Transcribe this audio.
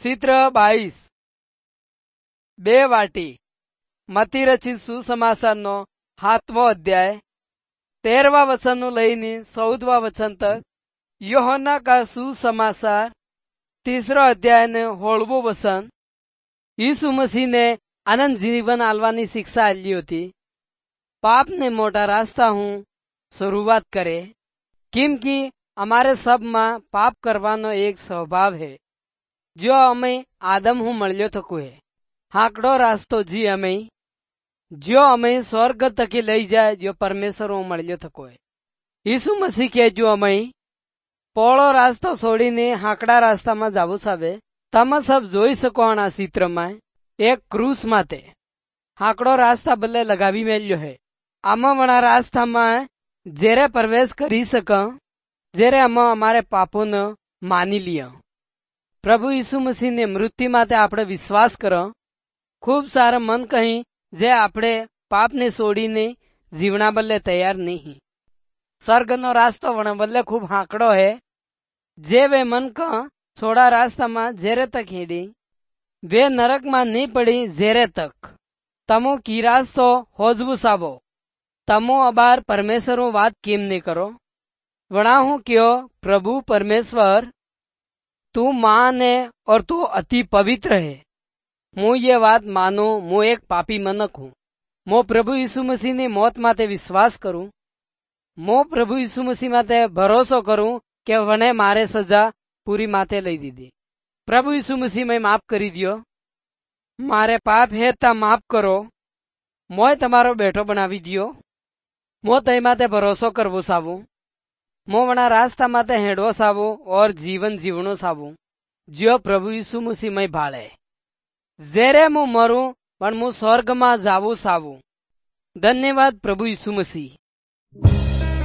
ચિત્ર 22 બે વાટી મતી રચિત સુસમાચારનો 7મો અધ્યાય 13વા વચનનું લઈને 14વા વચન તક યહોના કા સુસમાચાર 3રો અધ્યાય ને 16મું વચન यीशु मसीह ने अनंत जीवन आलवानी शिक्षा आली होती। पाप ने मोटा रास्ता हूँ शुरुआत करे किम की हमारे सब में पाप करवानो एक स्वभाव है जो अमे आदम हूँ मळ्यो थको है। हाकड़ो रास्तो जी अमे जो अमे स्वर्ग तक लई जाए जो परमेश्वर हूँ मळ्यो थको है। यीशु मसीह के जो अमे पोळो रास्तो छोड़ीने हाकड़ा रास्ता में जावू सावे તમે સબ જોઈ શકો આ ચિત્રમાં એક ક્રૂસ માતે હાકડો રાસ્તા બદલે લગાવી મેલ્યો હે। આમાં વણા રાસ્તામાં જેરે પ્રવેશ કરી સક જેરે અમે અમારે પાપોને માની लिया। પ્રભુ ઈસુ મસીહની મૃત્યુ માટે આપણે વિશ્વાસ કરો। ખૂબ સારા મન કહી જે આપણે પાપને છોડીને જીવના બદલે તૈયાર નહીં। સ્વર્ગનો રાસ્તો વણા બદલે ખૂબ હાકડો હે જે વે મન ક छोड़ा रास्ता में जेरे तक हेडी वे नरक में नहीं पड़ी जेरे तक तमो की रास्तो होजबू साबो तमो अबार परमेश्वर बात केम नहीं करो वणा हूँ क्यों प्रभु परमेश्वर तू मान है और तू अति पवित्र है। मु ये बात मानो मु एक पापी मनक हूँ। मो प्रभु यीशु मसीह ने मौत माते विश्वास करूं। मो प्रभु यीशु मसीह माते भरोसो करूं के वने मारे सजा पूरी माथे लई दीदी। प्रभु यीशु मसीह में माफ करी दियो। मारे पाप है ता माफ करो। मोय तमारो बेटो बनावी दियो। मो तई माते भरोसो करवो सावू। मो वना रास्ता माते हेडवो सावू और जीवन जीवनो सावू जो प्रभु यीशु मसीह में भाळे जेरे मु मरू पण मु स्वर्ग में जावू सावू। धन्यवाद प्रभु यीशु मसीह।